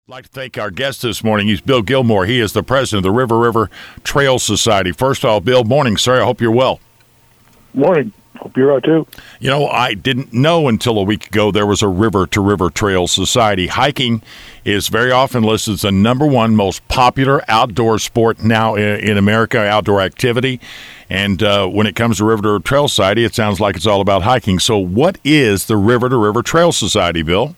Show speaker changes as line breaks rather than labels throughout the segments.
I'd like to thank our guest this morning. He's Bill Gilmore. He is the president of the River Trail Society. First of all, Bill, morning, sir. I hope you're well.
Morning. Hope you're out, too.
You know, I didn't know until a week ago there was a River Trail Society. Hiking is very often listed as the number one most popular outdoor sport now in America, outdoor activity. And when it comes to River Trail Society, it sounds like it's all about hiking. So what is the River Trail Society, Bill?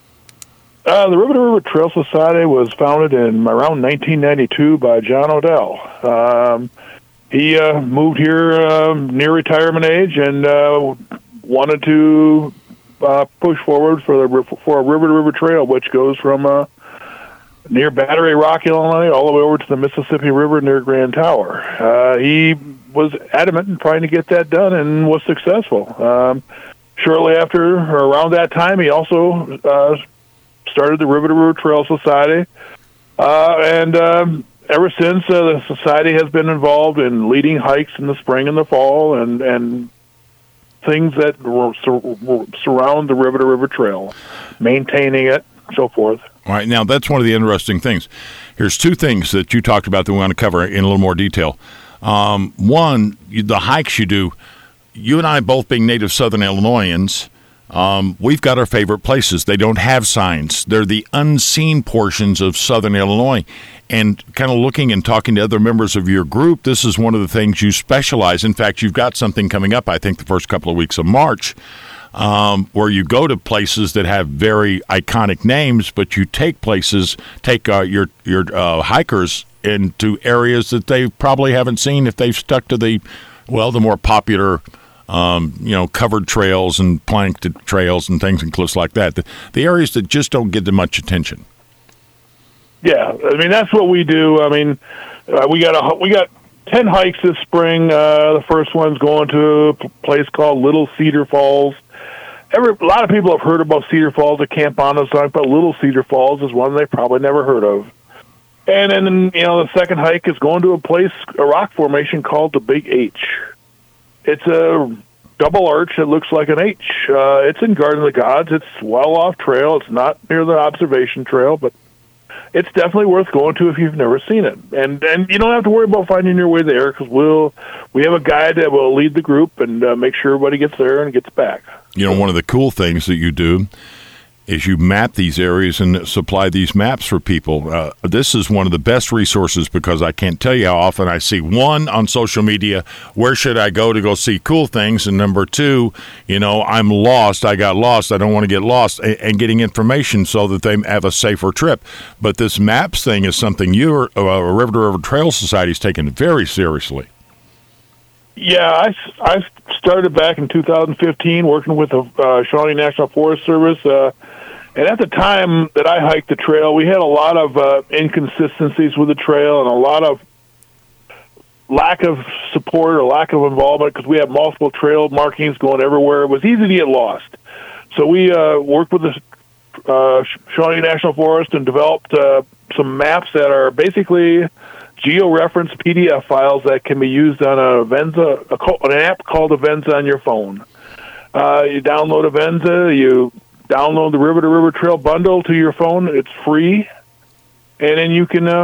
The River Trail Society was founded in around 1992 by John Odell. He moved here near retirement age and wanted to push forward for a river-to-river trail, which goes from near Battery Rock, Illinois, all the way over to the Mississippi River near Grand Tower. He was adamant in trying to get that done and was successful. Shortly after, or around that time, he also started the River Trail Society, and ever since, the society has been involved in leading hikes in the spring and the fall, and things that surround the River Trail, maintaining it, so forth.
All right, now that's one of the interesting things. Here's two things that you talked about that we want to cover in a little more detail. One, the hikes you do. You and I both being native Southern Illinoisans, we've got our favorite places. They don't have signs. They're the unseen portions of Southern Illinois. And kind of looking and talking to other members of your group, this is one of the things you specialize. In fact, you've got something coming up, I think, the first couple of weeks of March, where you go to places that have very iconic names, but you take your hikers into areas that they probably haven't seen if they've stuck to the more popular covered trails and planked trails and things and cliffs like that. The areas that just don't get much attention.
Yeah, I mean, that's what we do. I mean, we got 10 hikes this spring. The first one's going to a place called Little Cedar Falls. A lot of people have heard about Cedar Falls at Camp Onassauk, but Little Cedar Falls is one they probably never heard of. And then, the second hike is going to a rock formation called the Big H. It's a double arch that looks like an H. It's in Garden of the Gods. It's well off trail. It's not near the observation trail, but it's definitely worth going to if you've never seen it. And you don't have to worry about finding your way there because we have a guide that will lead the group and make sure everybody gets there and gets back.
One of the cool things that you do is you map these areas and supply these maps for people. This is one of the best resources because I can't tell you how often I see, one, on social media, where should I go see cool things? And number two, I'm lost. I got lost. I don't want to get lost, and getting information so that they have a safer trip. But this maps thing is something River to River Trail Society is taking very seriously.
Yeah, I started back in 2015 working with the Shawnee National Forest Service. And at the time that I hiked the trail, we had a lot of inconsistencies with the trail and a lot of lack of support or lack of involvement because we had multiple trail markings going everywhere. It was easy to get lost. So we worked with the Shawnee National Forest and developed some maps that are basically geo-referenced PDF files that can be used on an app called Avenza on your phone. You download Avenza, you download the River to River Trail bundle to your phone. It's free, and then you can,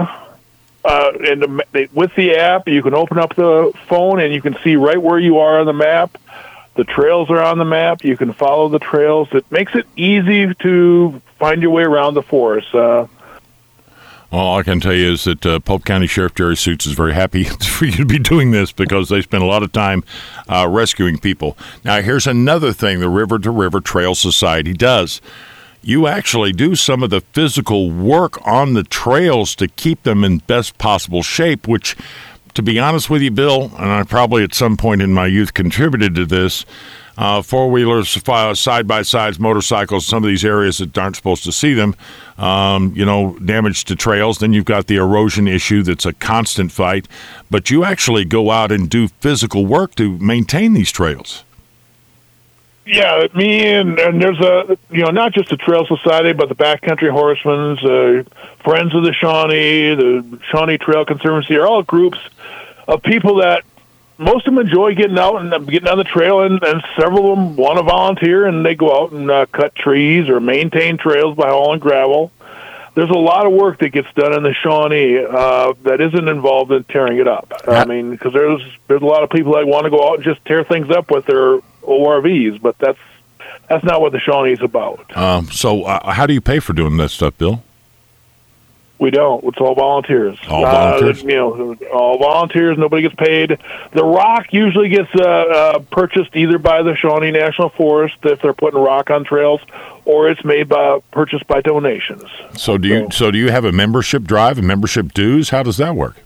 with the app, you can open up the phone and you can see right where you are on the map. The trails are on the map. You can follow the trails. It makes it easy to find your way around the forest.
All I can tell you is that Pope County Sheriff Jerry Suits is very happy for you to be doing this because they spend a lot of time rescuing people. Now, here's another thing the River to River Trail Society does. You actually do some of the physical work on the trails to keep them in best possible shape, which, to be honest with you, Bill, and I probably at some point in my youth contributed to this, four-wheelers, side-by-sides, motorcycles, some of these areas that aren't supposed to see them, damage to trails. Then you've got the erosion issue that's a constant fight. But you actually go out and do physical work to maintain these trails.
Yeah, me and there's not just the Trail Society, but the Backcountry Horsemen's, Friends of the Shawnee Trail Conservancy are all groups of people that most of them enjoy getting out and getting on the trail, and several of them want to volunteer, and they go out and cut trees or maintain trails by hauling gravel. there's a lot of work that gets done in the Shawnee that isn't involved in tearing it up. I mean, because there's a lot of people that want to go out and just tear things up with their ORVs, but that's not what the Shawnee is about.
So how do you pay for doing that stuff, Bill?
We don't. It's all volunteers.
All volunteers?
All volunteers. Nobody gets paid. The rock usually gets purchased either by the Shawnee National Forest if they're putting rock on trails, or it's purchased by donations.
So do you have a membership drive and membership dues? How does that work?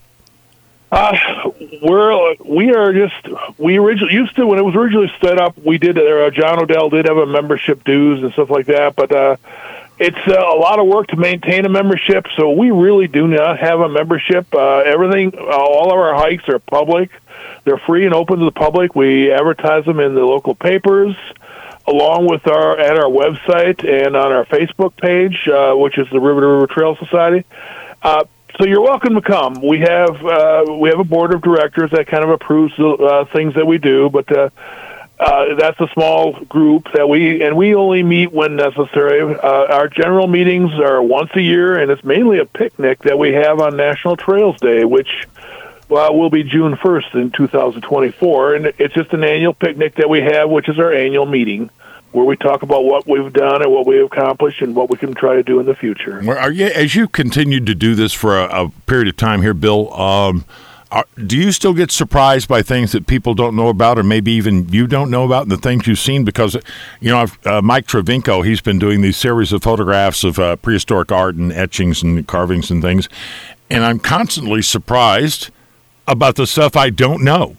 We originally used to, when it was originally set up, we did. John O'Dell did have a membership dues and stuff like that, but it's a lot of work to maintain a membership, so we really do not have a membership. Everything, all of our hikes are public. They're free and open to the public. We advertise them in the local papers, along with at our website and on our Facebook page, which is the River to River Trail Society. So you're welcome to come. We have a board of directors that kind of approves things that we do, but that's a small group that we only meet when necessary. Our general meetings are once a year, and it's mainly a picnic that we have on National Trails Day, which will be June 1st in 2024. And it's just an annual picnic that we have, which is our annual meeting, where we talk about what we've done and what we've accomplished and what we can try to do in the future.
As you continued to do this for a period of time here, Bill, do you still get surprised by things that people don't know about, or maybe even you don't know about, and the things you've seen? Because, Mike Travinko, he's been doing these series of photographs of prehistoric art and etchings and carvings and things, and I'm constantly surprised about the stuff I don't know.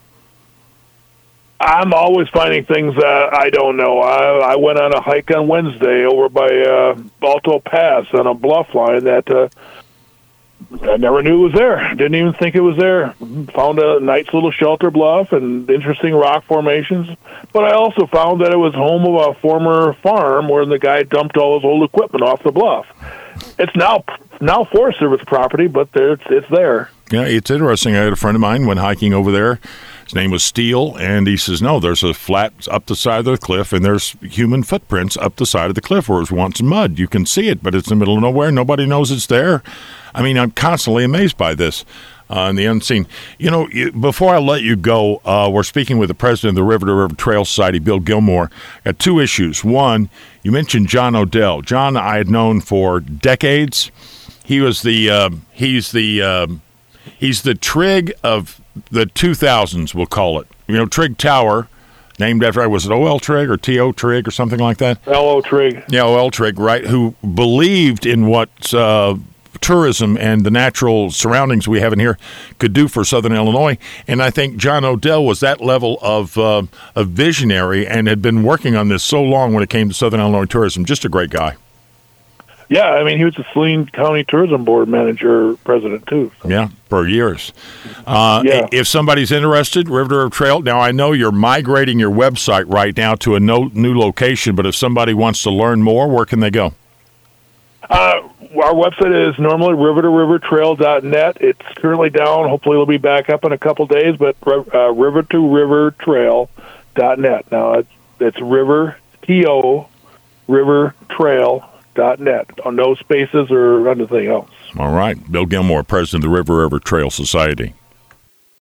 I'm always finding things I don't know. I went on a hike on Wednesday over by Balto Pass on a bluff line that I never knew it was there. Didn't even think it was there. Found a nice little shelter bluff and interesting rock formations. But I also found that it was home of a former farm where the guy dumped all his old equipment off the bluff. It's now Forest Service property, but it's there.
Yeah, it's interesting. I had a friend of mine went hiking over there. His name was Steele, and he says, no, there's a flat up the side of the cliff, and there's human footprints up the side of the cliff where it was once mud. You can see it, but it's in the middle of nowhere. Nobody knows it's there. I mean, I'm constantly amazed by this and the unseen. Before I let you go, we're speaking with the president of the River to River Trail Society, Bill Gilmore. Got two issues. One, you mentioned John O'Dell. John, I had known for decades. He was he's the Trig of the 2000s, we'll call it. Trigg Tower, named after, was it O.L. Trigg or T.O. Trigg or something like that?
L.O. Trigg.
Yeah, O.L. Trigg, right, who believed in what tourism and the natural surroundings we have in here could do for Southern Illinois. And I think John O'Dell was that level of a visionary and had been working on this so long when it came to Southern Illinois tourism. Just a great guy.
Yeah, I mean, he was the Saline County Tourism Board president, too. So.
Yeah, for years. If somebody's interested, River to River Trail, now I know you're migrating your website right now to a new location, but if somebody wants to learn more, where can they go?
Our website is normally river2rivertrail.net. It's currently down. Hopefully it'll be back up in a couple days, but river2rivertrail.net. Now, it's river, T-O, rivertrail.net. No spaces or anything else.
All right. Bill Gilmore, president of the River to River Trail Society.